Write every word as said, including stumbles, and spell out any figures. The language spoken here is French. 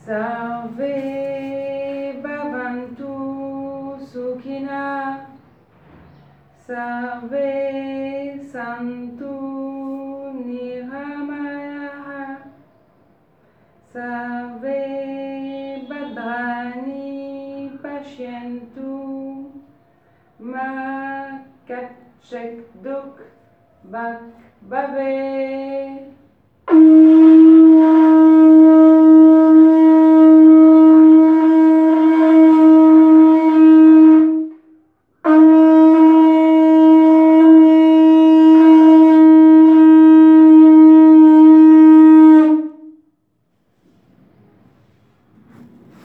Sarve Bhavantu Sukhina Sarve Santu Niramayaha Sarve Bhadrani Pashyantu Ma Kachak Duk Bak Bhave